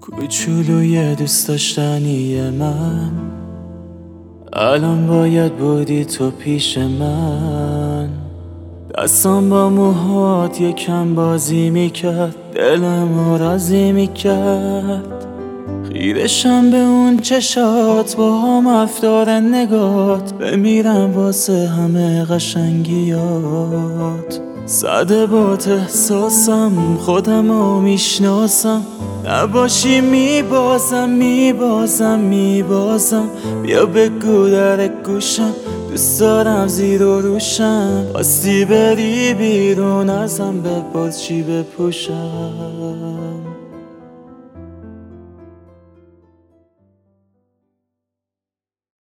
کوچولوی دوست داشتنی من، الان باید بودی تو پیش من. دستم با موهات یکم بازی میکرد، دلم راضی میکرد. خیرشم به اون چشات، با هم افطار نگات، بمیرم واسه همه قشنگیات. زده بات احساسم، خودمو میشناسم، نباشی میبازم. بیا بگو در گوشم، دوست دارم زیر و روشم. خواستی بری بیرون ازم، بپرس چی بپوشم.